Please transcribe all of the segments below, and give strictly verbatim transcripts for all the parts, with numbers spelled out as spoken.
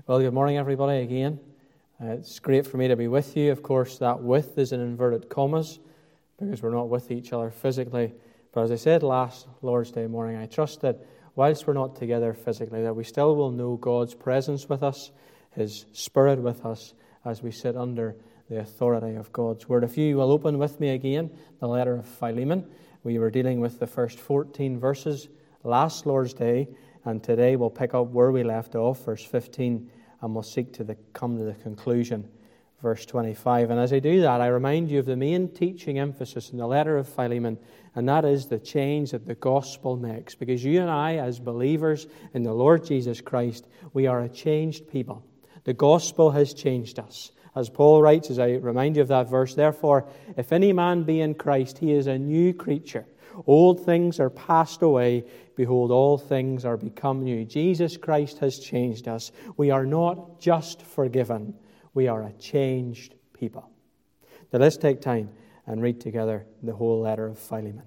Well, good morning, everybody, again. Uh, it's great for me to be with you. Of course, that with is in inverted commas because we're not with each other physically. But as I said last Lord's Day morning, I trust that whilst we're not together physically, that we still will know God's presence with us, His Spirit with us, as we sit under the authority of God's Word. If you will open with me again, the letter of Philemon. We were dealing with the first fourteen verses last Lord's Day, and today we'll pick up where we left off, verse fifteen, and we'll seek to the, come to the conclusion, verse twenty-five. And as I do that, I remind you of the main teaching emphasis in the letter of Philemon, and that is the change that the gospel makes. Because you and I, as believers in the Lord Jesus Christ, we are a changed people. The gospel has changed us. As Paul writes, as I remind you of that verse, therefore, if any man be in Christ, he is a new creature. Old things are passed away. Behold, all things are become new. Jesus Christ has changed us. We are not just forgiven. We are a changed people. Now let's take time and read together the whole letter of Philemon.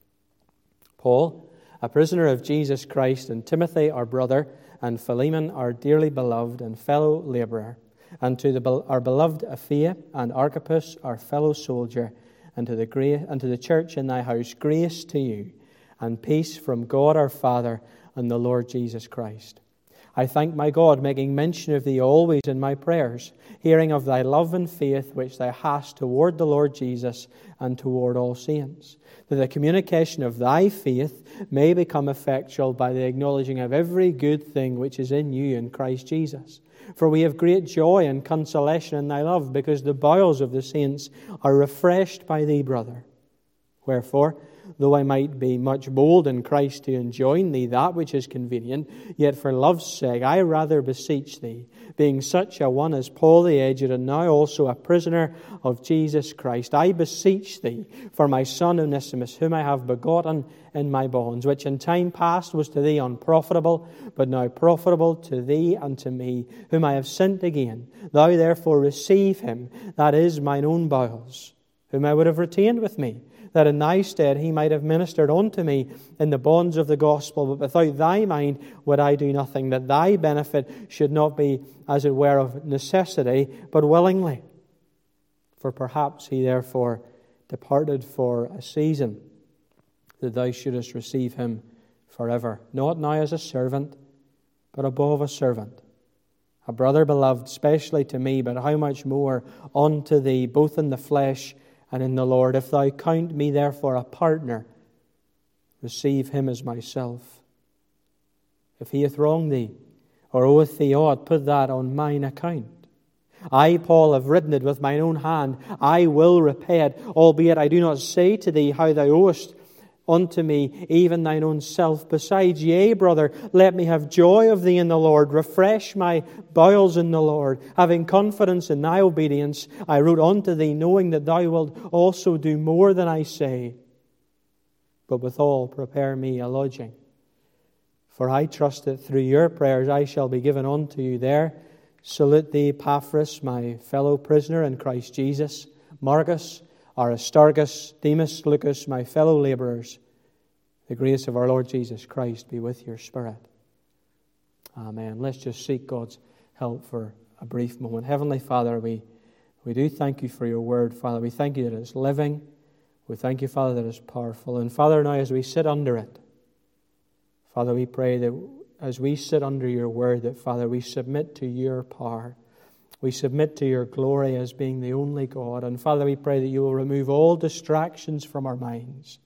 Paul, a prisoner of Jesus Christ, and Timothy, our brother, and Philemon, our dearly beloved and fellow laborer, and to the, our beloved Apphia and Archippus, our fellow soldier, and to the gra- and to the church in thy house, grace to you, and peace from God our Father and the Lord Jesus Christ. I thank my God, making mention of thee always in my prayers, hearing of thy love and faith which thou hast toward the Lord Jesus and toward all saints, that the communication of thy faith may become effectual by the acknowledging of every good thing which is in you in Christ Jesus. For we have great joy and consolation in thy love, because the bowels of the saints are refreshed by thee, brother. Wherefore, though I might be much bold in Christ to enjoin thee that which is convenient, yet for love's sake I rather beseech thee, being such a one as Paul the aged, and now also a prisoner of Jesus Christ, I beseech thee for my son Onesimus, whom I have begotten in my bonds, which in time past was to thee unprofitable, but now profitable to thee and to me, whom I have sent again. Thou therefore receive him, that is mine own bowels, whom I would have retained with me, that in thy stead he might have ministered unto me in the bonds of the gospel. But without thy mind would I do nothing, that thy benefit should not be, as it were, of necessity, but willingly. For perhaps he therefore departed for a season, that thou shouldest receive him forever, not now as a servant, but above a servant, a brother beloved, specially to me, but how much more unto thee, both in the flesh and in the Lord. If thou count me therefore a partner, receive him as myself. If he hath wronged thee, or oweth thee aught, put that on mine account. I, Paul, have written it with mine own hand. I will repay it, albeit I do not say to thee how thou owest unto me, even thine own self. Besides, yea, brother, let me have joy of thee in the Lord. Refresh my bowels in the Lord. Having confidence in thy obedience, I wrote unto thee, knowing that thou wilt also do more than I say. But withal, prepare me a lodging. For I trust that through your prayers I shall be given unto you there. Salute thee, Epaphras, my fellow prisoner in Christ Jesus, Marcus, Aristarchus, Demas, Lucas, my fellow laborers. The grace of our Lord Jesus Christ be with your spirit. Amen. Let's just seek God's help for a brief moment. Heavenly Father, we, we do thank you for your word, Father. We thank you that it's living. We thank you, Father, that it's powerful. And Father, now as we sit under it, Father, we pray that as we sit under your word, that, Father, we submit to your power. We submit to your glory as being the only God. And Father, we pray that you will remove all distractions from our minds.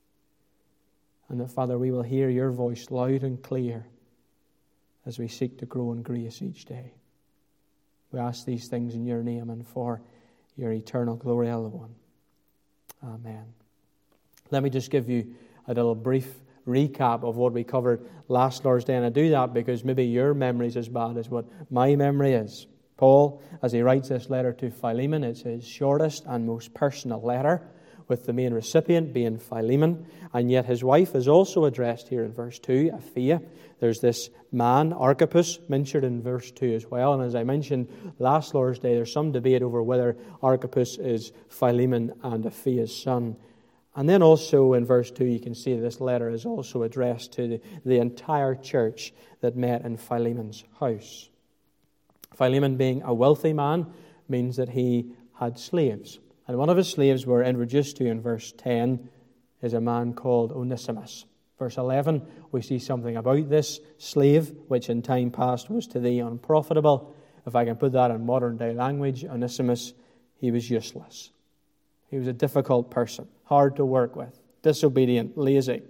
And that, Father, we will hear your voice loud and clear as we seek to grow in grace each day. We ask these things in your name and for your eternal glory alone. Amen. Let me just give you a little brief recap of what we covered last Lord's Day. And I do that because maybe your memory is as bad as what my memory is. Paul, as he writes this letter to Philemon, it's his shortest and most personal letter, with the main recipient being Philemon. And yet his wife is also addressed here in verse two, Apphia. There's this man, Archippus, mentioned in verse two as well. And as I mentioned last Lord's Day, there's some debate over whether Archippus is Philemon and Aphia's son. And then also in verse two, you can see this letter is also addressed to the, the entire church that met in Philemon's house. Philemon, being a wealthy man, means that he had slaves. And one of his slaves we're introduced to in verse ten is a man called Onesimus. Verse eleven, we see something about this slave, which in time past was to thee unprofitable. If I can put that in modern day language, Onesimus, he was useless. He was a difficult person, hard to work with, disobedient, lazy.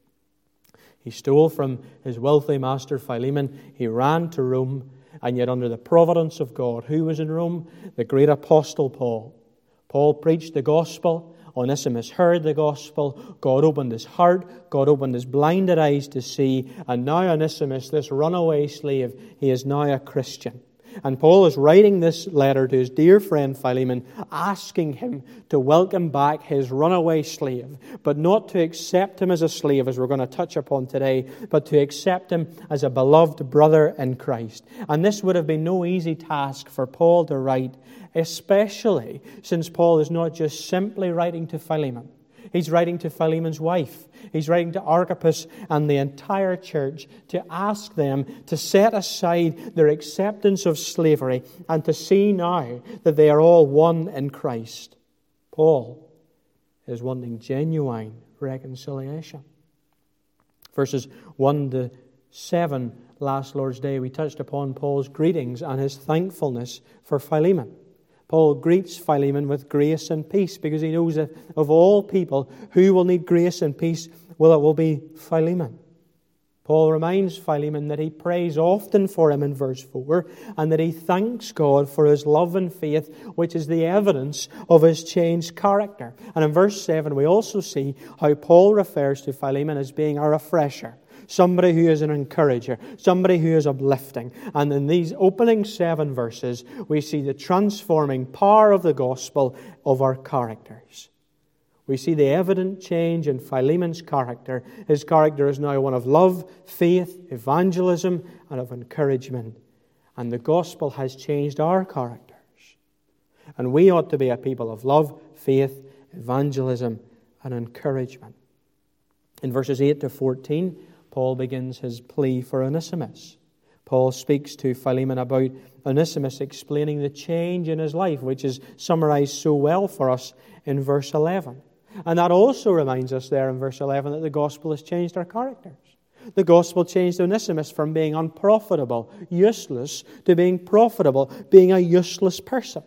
He stole from his wealthy master Philemon. He ran to Rome, and yet under the providence of God, who was in Rome? The great apostle Paul. Paul preached the gospel. Onesimus heard the gospel. God opened his heart. God opened his blinded eyes to see. And now Onesimus, this runaway slave, he is now a Christian. And Paul is writing this letter to his dear friend Philemon, asking him to welcome back his runaway slave, but not to accept him as a slave, as we're going to touch upon today, but to accept him as a beloved brother in Christ. And this would have been no easy task for Paul to write, especially since Paul is not just simply writing to Philemon. He's writing to Philemon's wife. He's writing to Archippus and the entire church to ask them to set aside their acceptance of slavery and to see now that they are all one in Christ. Paul is wanting genuine reconciliation. Verses one to seven, last Lord's Day, we touched upon Paul's greetings and his thankfulness for Philemon. Paul greets Philemon with grace and peace because he knows that of all people who will need grace and peace, well, it will be Philemon. Paul reminds Philemon that he prays often for him in verse four and that he thanks God for his love and faith, which is the evidence of his changed character. And in verse seven, we also see how Paul refers to Philemon as being a refresher. Somebody who is an encourager, somebody who is uplifting. And in these opening seven verses, we see the transforming power of the gospel of our characters. We see the evident change in Philemon's character. His character is now one of love, faith, evangelism, and of encouragement. And the gospel has changed our characters. And we ought to be a people of love, faith, evangelism, and encouragement. In verses eight to fourteen, Paul begins his plea for Onesimus. Paul speaks to Philemon about Onesimus, explaining the change in his life, which is summarized so well for us in verse eleven. And that also reminds us there in verse eleven that the gospel has changed our characters. The gospel changed Onesimus from being unprofitable, useless, to being profitable, being a useless person,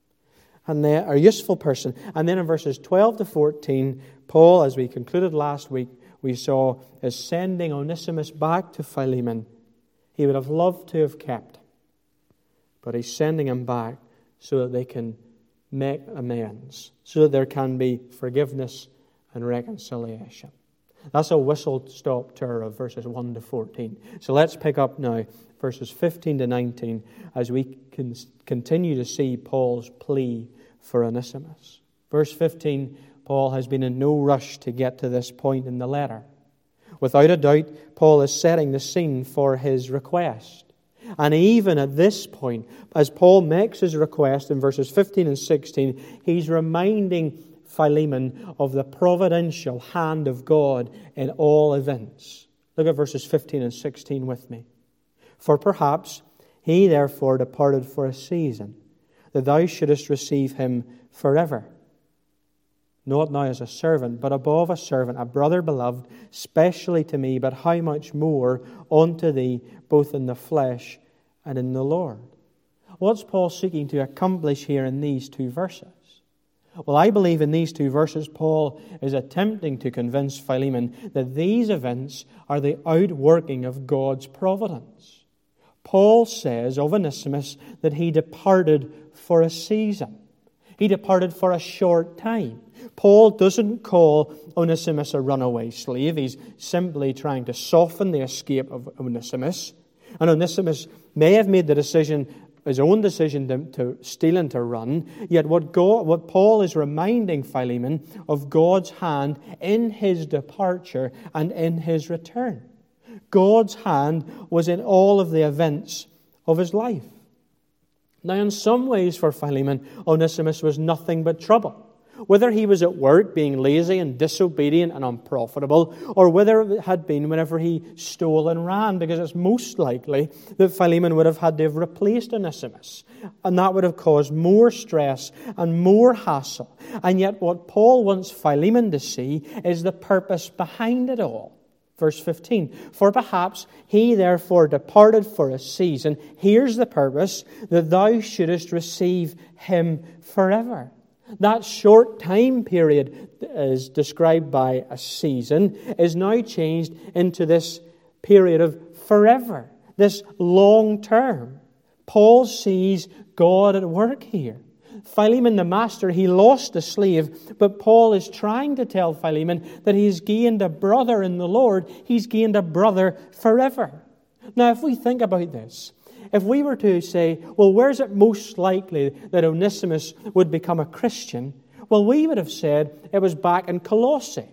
and then, a useful person. And then in verses twelve to fourteen, Paul, as we concluded last week, we saw is sending Onesimus back to Philemon. He would have loved to have kept him, but he's sending him back so that they can make amends, so that there can be forgiveness and reconciliation. That's a whistle-stop tour of verses one to fourteen. So let's pick up now verses fifteen to nineteen as we can continue to see Paul's plea for Onesimus. Verse fifteen, Paul has been in no rush to get to this point in the letter. Without a doubt, Paul is setting the scene for his request. And even at this point, as Paul makes his request in verses fifteen and sixteen, he's reminding Philemon of the providential hand of God in all events. Look at verses fifteen and sixteen with me. For perhaps he therefore departed for a season, that thou shouldest receive him forever. Not now as a servant, but above a servant, a brother beloved, specially to me, but how much more unto thee, both in the flesh and in the Lord. What's Paul seeking to accomplish here in these two verses? Well, I believe in these two verses, Paul is attempting to convince Philemon that these events are the outworking of God's providence. Paul says of Onesimus that he departed for a season. He departed for a short time. Paul doesn't call Onesimus a runaway slave. He's simply trying to soften the escape of Onesimus. And Onesimus may have made the decision, his own decision to, to steal and to run. Yet what, God, what Paul is reminding Philemon of God's hand in his departure and in his return. God's hand was in all of the events of his life. Now, in some ways for Philemon, Onesimus was nothing but trouble. Whether he was at work being lazy and disobedient and unprofitable, or whether it had been whenever he stole and ran, because it's most likely that Philemon would have had to have replaced Onesimus, and that would have caused more stress and more hassle. And yet what Paul wants Philemon to see is the purpose behind it all. Verse fifteen, for perhaps he therefore departed for a season. Here's the purpose, that thou shouldest receive him forever. That short time period is described by a season is now changed into this period of forever, this long term. Paul sees God at work here. Philemon the master, he lost a slave, but Paul is trying to tell Philemon that he's gained a brother in the Lord. He's gained a brother forever. Now, if we think about this, if we were to say, well, where's it most likely that Onesimus would become a Christian? Well, we would have said it was back in Colossae.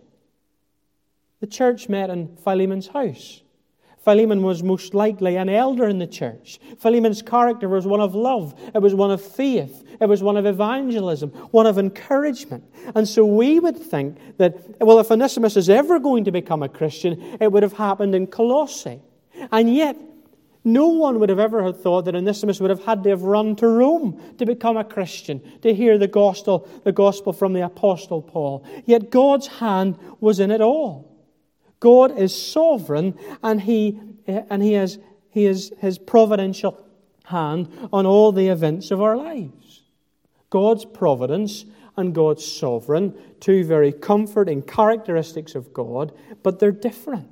The church met in Philemon's house. Philemon was most likely an elder in the church. Philemon's character was one of love. It was one of faith. It was one of evangelism, one of encouragement. And so we would think that, well, if Onesimus is ever going to become a Christian, it would have happened in Colossae. And yet, no one would have ever have thought that Onesimus would have had to have run to Rome to become a Christian, to hear the gospel, the gospel from the Apostle Paul. Yet God's hand was in it all. God is sovereign, and He and He has He has His providential hand on all the events of our lives. God's providence and God's sovereign, two very comforting characteristics of God, but they're different.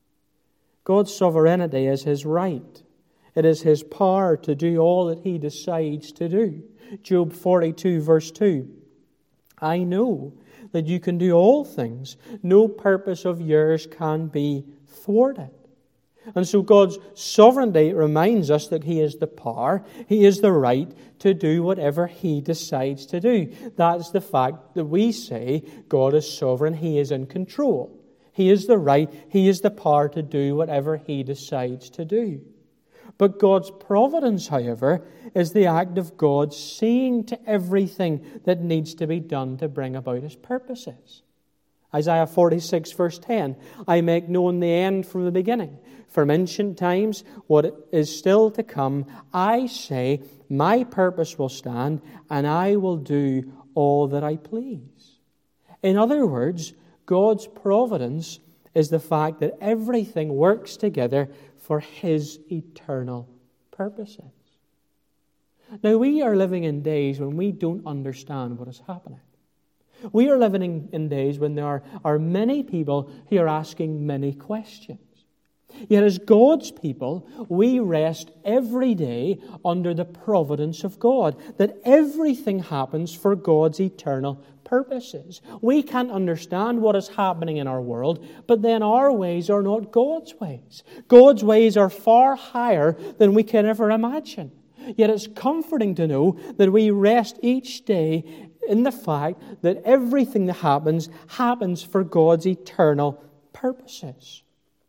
God's sovereignty is His right. It is His power to do all that He decides to do. Job forty-two, verse two. I know that you can do all things. No purpose of yours can be thwarted. And so God's sovereignty reminds us that He is the power, He is the right to do whatever He decides to do. That's the fact that we say God is sovereign, He is in control. He is the right, He is the power to do whatever He decides to do. But God's providence, however, is the act of God seeing to everything that needs to be done to bring about His purposes. Isaiah forty-six, verse ten, I make known the end from the beginning. From ancient times, what is still to come, I say, my purpose will stand, and I will do all that I please. In other words, God's providence is the fact that everything works together for His eternal purposes. Now, we are living in days when we don't understand what is happening. We are living in, in days when there are, are many people who are asking many questions. Yet as God's people, we rest every day under the providence of God, that everything happens for God's eternal purposes. We can't understand what is happening in our world, but then our ways are not God's ways. God's ways are far higher than we can ever imagine. Yet it's comforting to know that we rest each day in the fact that everything that happens, happens for God's eternal purposes.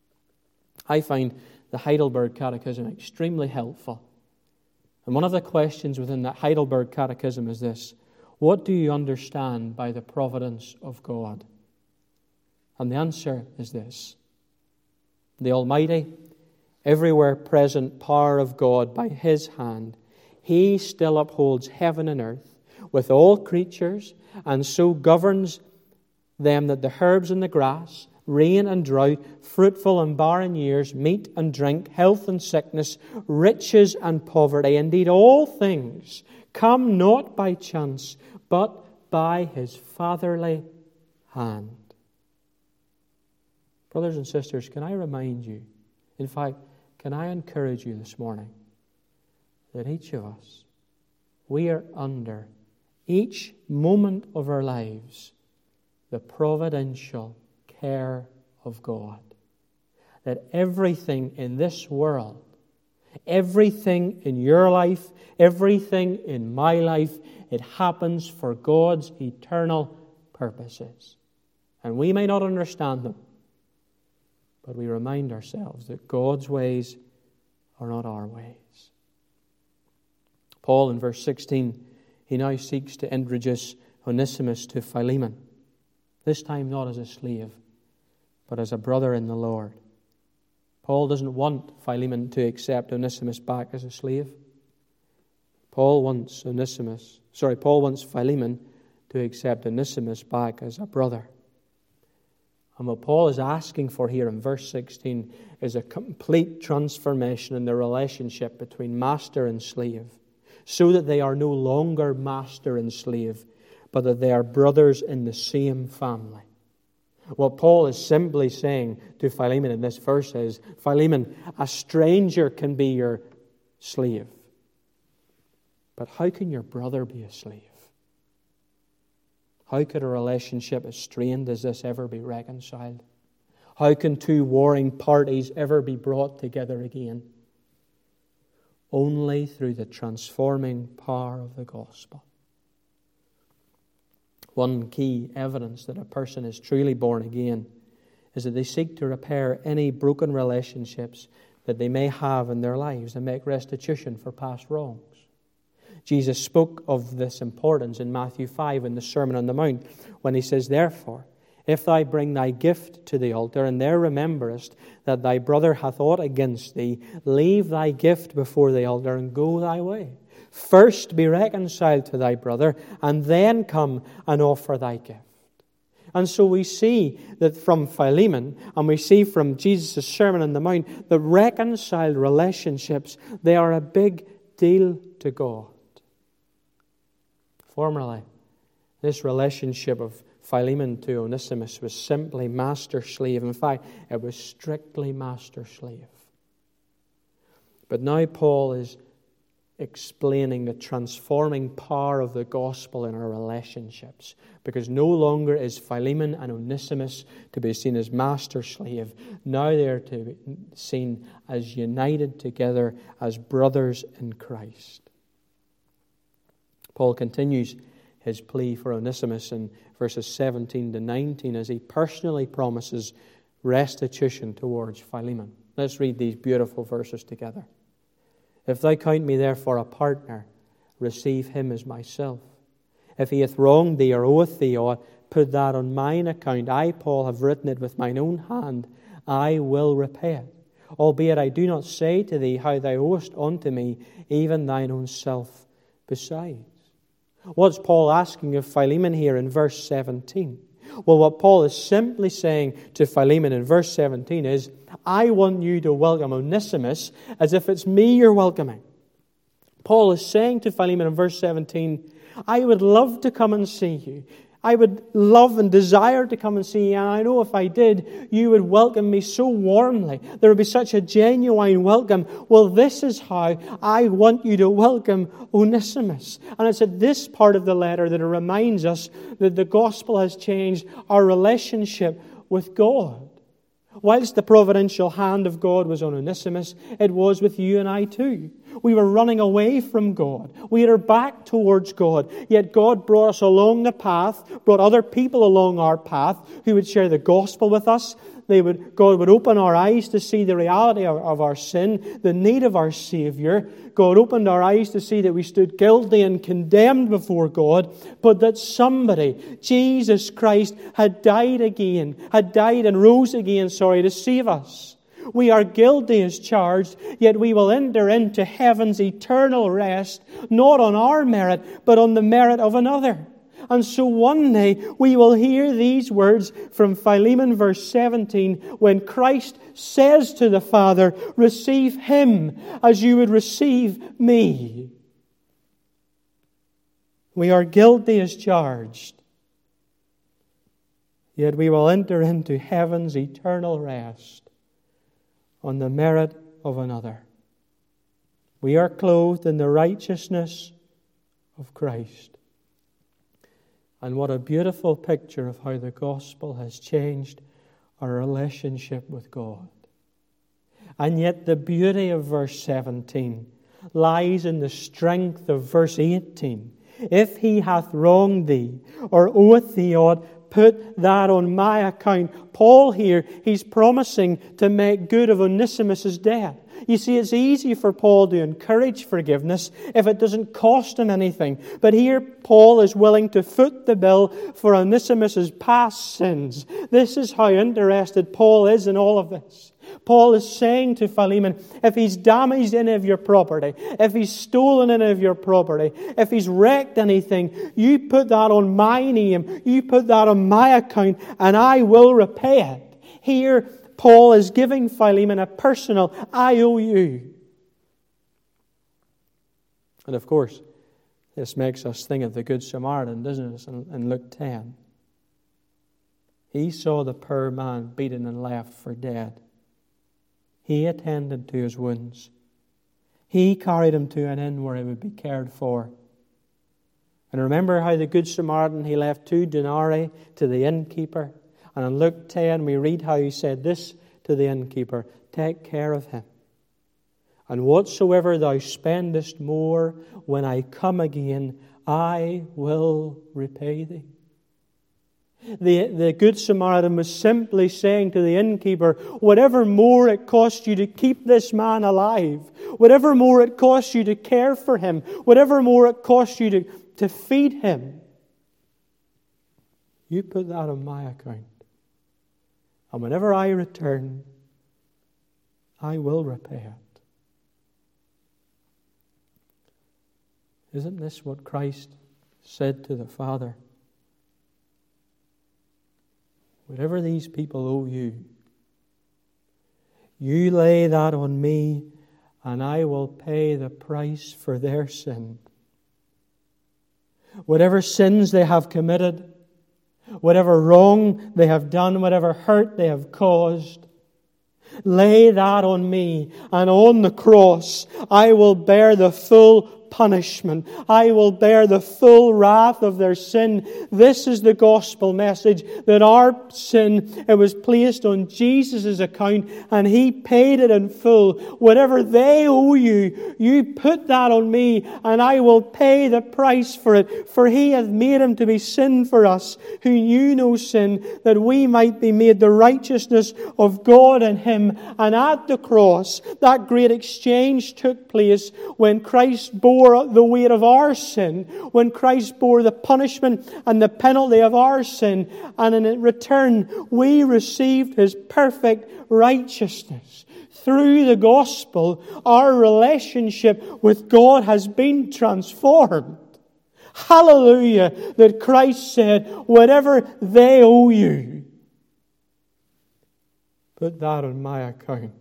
I find the Heidelberg Catechism extremely helpful. And one of the questions within that Heidelberg Catechism is this: what do you understand by the providence of God? And the answer is this: the Almighty, everywhere present power of God by His hand, He still upholds heaven and earth with all creatures, and so governs them that the herbs and the grass, rain and drought, fruitful and barren years, meat and drink, health and sickness, riches and poverty, indeed all things, come not by chance, but by His fatherly hand. Brothers and sisters, can I remind you, in fact, can I encourage you this morning, that each of us, we are under, each moment of our lives, the providential care of God. That everything in this world, everything in your life, everything in my life, it happens for God's eternal purposes. And we may not understand them, but we remind ourselves that God's ways are not our ways. Paul in verse sixteen, he now seeks to introduce Onesimus to Philemon. This time not as a slave, but as a brother in the Lord. Paul doesn't want Philemon to accept Onesimus back as a slave. Paul wants Onesimus, sorry, Paul wants Philemon to accept Onesimus back as a brother. And what Paul is asking for here in verse sixteen is a complete transformation in the relationship between master and slave, so that they are no longer master and slave, but that they are brothers in the same family. What Paul is simply saying to Philemon in this verse is, Philemon, a stranger can be your slave, but how can your brother be a slave? How could a relationship as strained as this ever be reconciled? How can two warring parties ever be brought together again? Only through the transforming power of the gospel. One key evidence that a person is truly born again is that they seek to repair any broken relationships that they may have in their lives and make restitution for past wrongs. Jesus spoke of this importance in Matthew five in the Sermon on the Mount when he says, Therefore, if thou bring thy gift to the altar, and there rememberest that thy brother hath aught against thee, leave thy gift before the altar and go thy way. First be reconciled to thy brother, and then come and offer thy gift. And so we see that from Philemon, and we see from Jesus' Sermon on the Mount, that reconciled relationships, they are a big deal to God. Formerly, this relationship of Philemon to Onesimus was simply master-slave. In fact, it was strictly master-slave. But now Paul is explaining the transforming power of the gospel in our relationships. Because no longer is Philemon and Onesimus to be seen as master-slave. Now they are to be seen as united together as brothers in Christ. Paul continues his plea for Onesimus in verses seventeen to nineteen as he personally promises restitution towards Philemon. Let's read these beautiful verses together. If thou count me therefore a partner, receive him as myself. If he hath wronged thee or oweth thee aught, put that on mine account. I, Paul, have written it with mine own hand. I will repay it. Albeit I do not say to thee how thou owest unto me, even thine own self besides. What's Paul asking of Philemon here in verse seventeen? Well, what Paul is simply saying to Philemon in verse seventeen is, I want you to welcome Onesimus as if it's me you're welcoming. Paul is saying to Philemon in verse seventeen, I would love to come and see you. I would love and desire to come and see you, and I know if I did, you would welcome me so warmly. There would be such a genuine welcome. Well, this is how I want you to welcome Onesimus. And it's at this part of the letter that it reminds us that the gospel has changed our relationship with God. Whilst the providential hand of God was on Onesimus, it was with you and I too. We were running away from God. We had our back towards God. Yet God brought us along the path, brought other people along our path who would share the gospel with us. They would, God would open our eyes to see the reality of, of our sin, the need of our Savior. God opened our eyes to see that we stood guilty and condemned before God, but that somebody, Jesus Christ, had died again, had died and rose again, sorry, to save us. We are guilty as charged, yet we will enter into heaven's eternal rest, not on our merit, but on the merit of another. And so one day we will hear these words from Philemon verse seventeen, when Christ says to the Father, receive him as you would receive me. We are guilty as charged, yet we will enter into heaven's eternal rest on the merit of another. We are clothed in the righteousness of Christ. And what a beautiful picture of how the gospel has changed our relationship with God. And yet the beauty of verse seventeen lies in the strength of verse eighteen. If he hath wronged thee, or oweth thee aught, put that on my account. Paul here, he's promising to make good of Onesimus' debt. You see, it's easy for Paul to encourage forgiveness if it doesn't cost him anything. But here, Paul is willing to foot the bill for Onesimus' past sins. This is how interested Paul is in all of this. Paul is saying to Philemon, if he's damaged any of your property, if he's stolen any of your property, if he's wrecked anything, you put that on my name, you put that on my account, and I will repay it. Here, Paul is giving Philemon a personal, I owe you. And of course, this makes us think of the Good Samaritan, doesn't it, in Luke ten. He saw the poor man beaten and left for dead. He attended to his wounds. He carried him to an inn where he would be cared for. And remember how the Good Samaritan, he left two denarii to the innkeeper. And in Luke ten, we read how he said this to the innkeeper, take care of him. And whatsoever thou spendest more, when I come again, I will repay thee. The, the Good Samaritan was simply saying to the innkeeper, whatever more it costs you to keep this man alive, whatever more it costs you to care for him, whatever more it costs you to, to feed him, you put that on my account. And whenever I return, I will repay it. Isn't this what Christ said to the Father? Whatever these people owe you, you lay that on me, and I will pay the price for their sin. Whatever sins they have committed, whatever wrong they have done, whatever hurt they have caused, lay that on me, and on the cross I will bear the full punishment. I will bear the full wrath of their sin. This is the gospel message, that our sin, it was placed on Jesus' account, and He paid it in full. Whatever they owe you, you put that on me, and I will pay the price for it. For He hath made Him to be sin for us, who knew no sin, that we might be made the righteousness of God in Him. And at the cross, that great exchange took place when Christ bore the weight of our sin, when Christ bore the punishment and the penalty of our sin, and in return we received His perfect righteousness. Through the gospel, our relationship with God has been transformed. Hallelujah, that Christ said, whatever they owe you, put that on my account.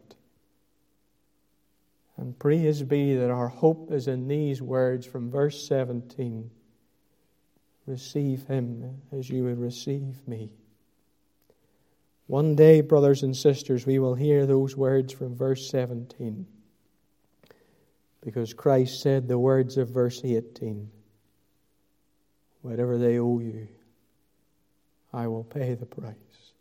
And praise be that our hope is in these words from verse seventeen. Receive Him as you would receive me. One day, brothers and sisters, we will hear those words from verse seventeen. Because Christ said the words of verse eighteen. Whatever they owe you, I will pay the price.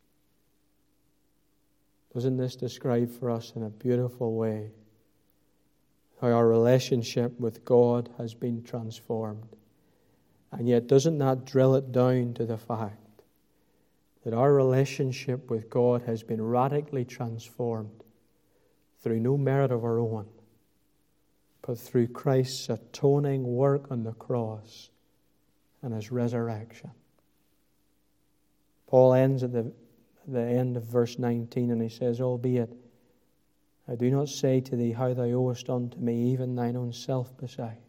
Doesn't this describe for us in a beautiful way how our relationship with God has been transformed? And yet doesn't that drill it down to the fact that our relationship with God has been radically transformed through no merit of our own, but through Christ's atoning work on the cross and His resurrection. Paul ends at the, the end of verse nineteen, and he says, albeit I do not say to thee how thou owest unto me, even thine own self besides.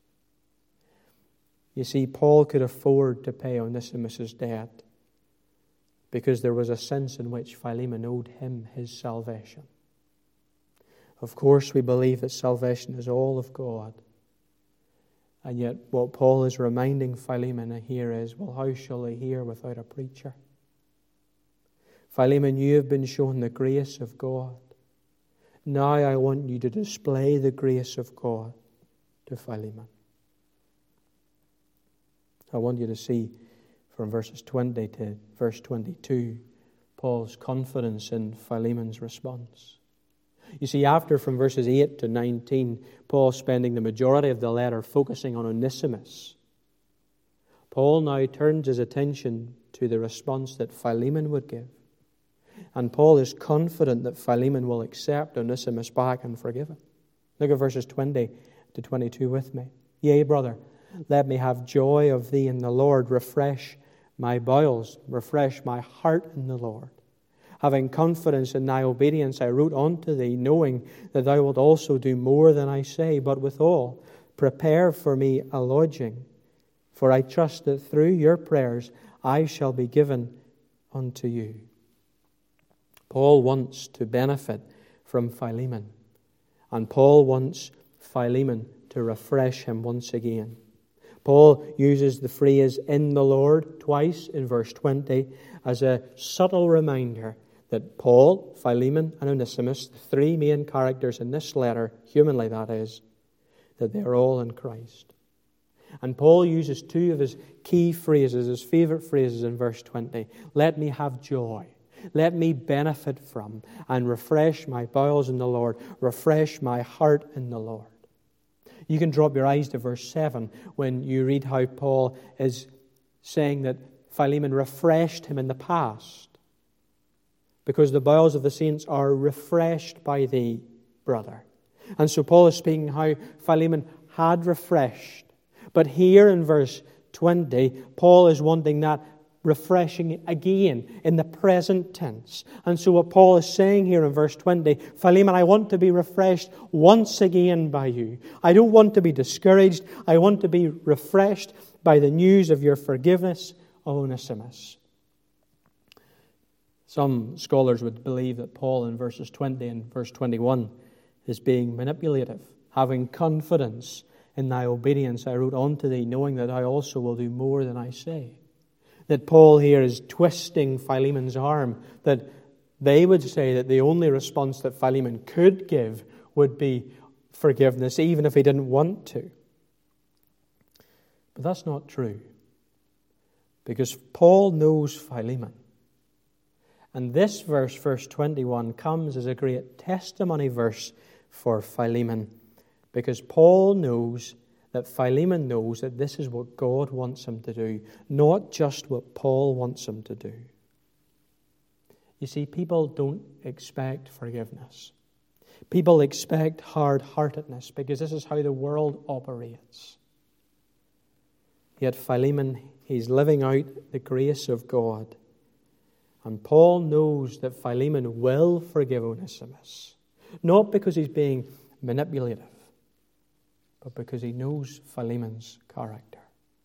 You see, Paul could afford to pay Onesimus' debt because there was a sense in which Philemon owed him his salvation. Of course, we believe that salvation is all of God. And yet what Paul is reminding Philemon here is, well, how shall they hear without a preacher? Philemon, you have been shown the grace of God. Now I want you to display the grace of God to Philemon. I want you to see from verses twenty to verse twenty-two Paul's confidence in Philemon's response. You see, after from verses eight to nineteen, Paul spending the majority of the letter focusing on Onesimus, Paul now turns his attention to the response that Philemon would give. And Paul is confident that Philemon will accept Onesimus back and forgive him. Look at verses twenty to twenty-two with me. Yea, brother, let me have joy of thee in the Lord. Refresh my bowels, refresh my heart in the Lord. Having confidence in thy obedience, I wrote unto thee, knowing that thou wilt also do more than I say. But withal, prepare for me a lodging. For I trust that through your prayers I shall be given unto you. Paul wants to benefit from Philemon. And Paul wants Philemon to refresh him once again. Paul uses the phrase in the Lord twice in verse twenty as a subtle reminder that Paul, Philemon, and Onesimus, the three main characters in this letter, humanly that is, that they are all in Christ. And Paul uses two of his key phrases, his favorite phrases in verse twenty. Let me have joy. Let me benefit from and refresh my bowels in the Lord. Refresh my heart in the Lord. You can drop your eyes to verse seven when you read how Paul is saying that Philemon refreshed him in the past. Because the bowels of the saints are refreshed by thee, brother. And so Paul is speaking how Philemon had refreshed. But here in verse twenty, Paul is wanting that refreshing again in the present tense. And so what Paul is saying here in verse twenty, Philemon, I want to be refreshed once again by you. I don't want to be discouraged. I want to be refreshed by the news of your forgiveness of Onesimus. Some scholars would believe that Paul in verses twenty and verse twenty-one is being manipulative, having confidence in thy obedience. I wrote unto thee, knowing that I also will do more than I say. That Paul here is twisting Philemon's arm, that they would say that the only response that Philemon could give would be forgiveness, even if he didn't want to. But that's not true. Because Paul knows Philemon. And this verse, verse twenty-one, comes as a great testimony verse for Philemon. Because Paul knows that Philemon knows that this is what God wants him to do, not just what Paul wants him to do. You see, people don't expect forgiveness. People expect hard-heartedness because this is how the world operates. Yet Philemon, he's living out the grace of God. And Paul knows that Philemon will forgive Onesimus, not because he's being manipulative, but because he knows Philemon's character.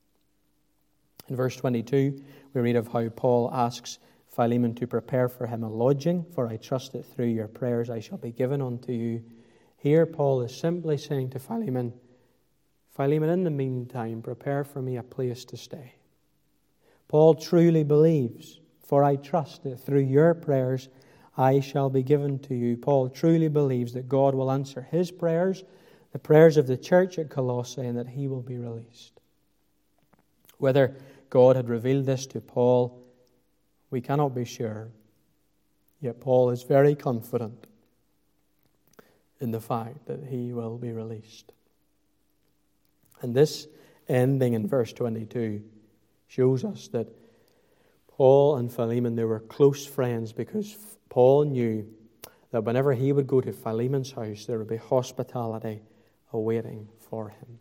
In verse twenty-two, we read of how Paul asks Philemon to prepare for him a lodging, for I trust that through your prayers I shall be given unto you. Here Paul is simply saying to Philemon, Philemon, in the meantime, prepare for me a place to stay. Paul truly believes, for I trust that through your prayers I shall be given to you. Paul truly believes that God will answer his prayers, the prayers of the church at Colossae, and that he will be released. Whether God had revealed this to Paul, we cannot be sure. Yet Paul is very confident in the fact that he will be released. And this ending in verse twenty-two shows us that Paul and Philemon, they were close friends because Paul knew that whenever he would go to Philemon's house, there would be hospitality awaiting for him.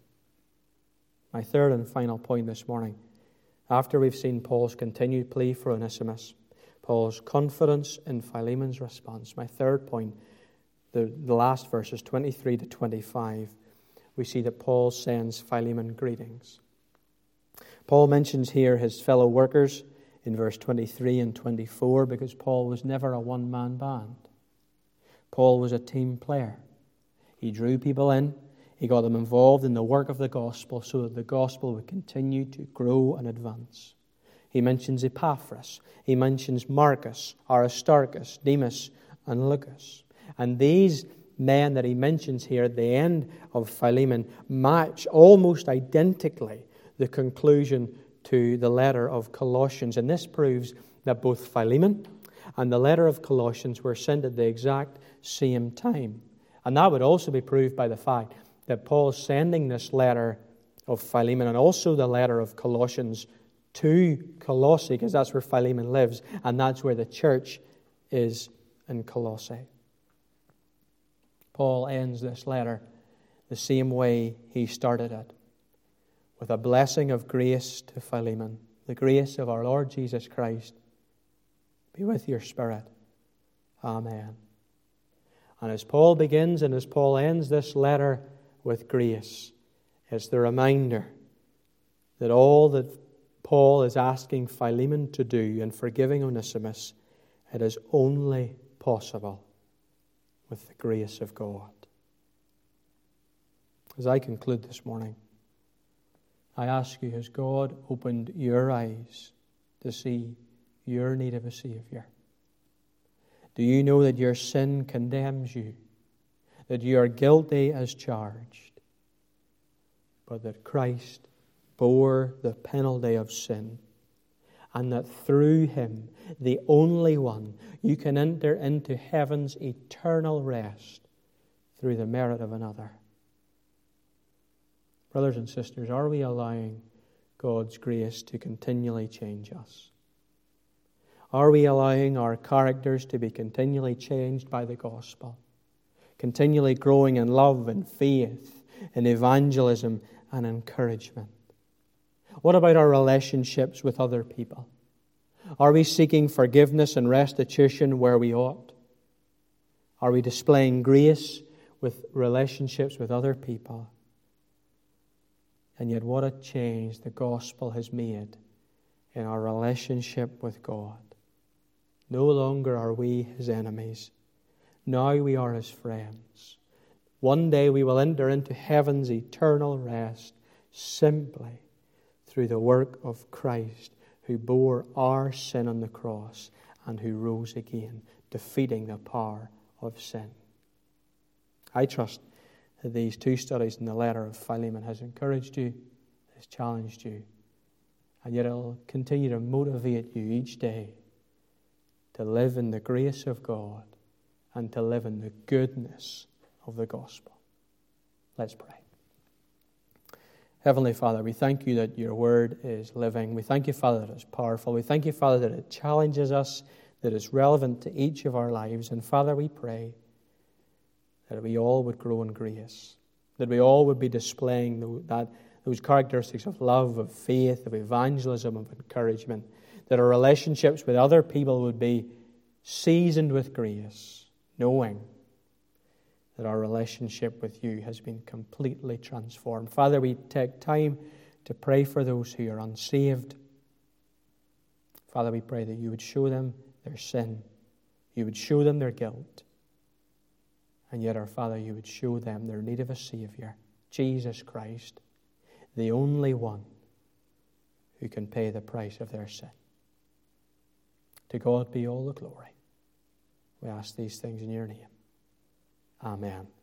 My third and final point this morning, after we've seen Paul's continued plea for Onesimus, Paul's confidence in Philemon's response, my third point, the, the last verses twenty-three to twenty-five, we see that Paul sends Philemon greetings. Paul mentions here his fellow workers in verse twenty-three and twenty-four because Paul was never a one-man band. Paul was a team player. He drew people in. He got them involved in the work of the gospel so that the gospel would continue to grow and advance. He mentions Epaphras. He mentions Marcus, Aristarchus, Demas, and Lucas. And these men that he mentions here at the end of Philemon match almost identically the conclusion to the letter of Colossians. And this proves that both Philemon and the letter of Colossians were sent at the exact same time. And that would also be proved by the fact that Paul sending this letter of Philemon and also the letter of Colossians to Colossae, because that's where Philemon lives, and that's where the church is in Colossae. Paul ends this letter the same way he started it, with a blessing of grace to Philemon. The grace of our Lord Jesus Christ be with your spirit. Amen. And as Paul begins and as Paul ends this letter with grace, it's the reminder that all that Paul is asking Philemon to do in forgiving Onesimus, it is only possible with the grace of God. As I conclude this morning, I ask you, has God opened your eyes to see your need of a Savior? Do you know that your sin condemns you, that you are guilty as charged, but that Christ bore the penalty of sin, and that through Him, the only one, you can enter into heaven's eternal rest through the merit of another? Brothers and sisters, are we allowing God's grace to continually change us? Are we allowing our characters to be continually changed by the gospel? Continually growing in love and faith, in evangelism and encouragement? What about our relationships with other people? Are we seeking forgiveness and restitution where we ought? Are we displaying grace with relationships with other people? And yet what a change the gospel has made in our relationship with God. No longer are we His enemies. Now we are His friends. One day we will enter into heaven's eternal rest simply through the work of Christ, who bore our sin on the cross and who rose again, defeating the power of sin. I trust that these two studies in the letter of Philemon has encouraged you, has challenged you, and yet it will continue to motivate you each day to live in the grace of God and to live in the goodness of the gospel. Let's pray. Heavenly Father, we thank you that your word is living. We thank you, Father, that it's powerful. We thank you, Father, that it challenges us, that it's relevant to each of our lives. And Father, we pray that we all would grow in grace, that we all would be displaying that, those characteristics of love, of faith, of evangelism, of encouragement, that our relationships with other people would be seasoned with grace, knowing that our relationship with you has been completely transformed. Father, we take time to pray for those who are unsaved. Father, we pray that you would show them their sin, you would show them their guilt, and yet, our Father, you would show them their need of a Savior, Jesus Christ, the only one who can pay the price of their sin. To God be all the glory. We ask these things in your name. Amen.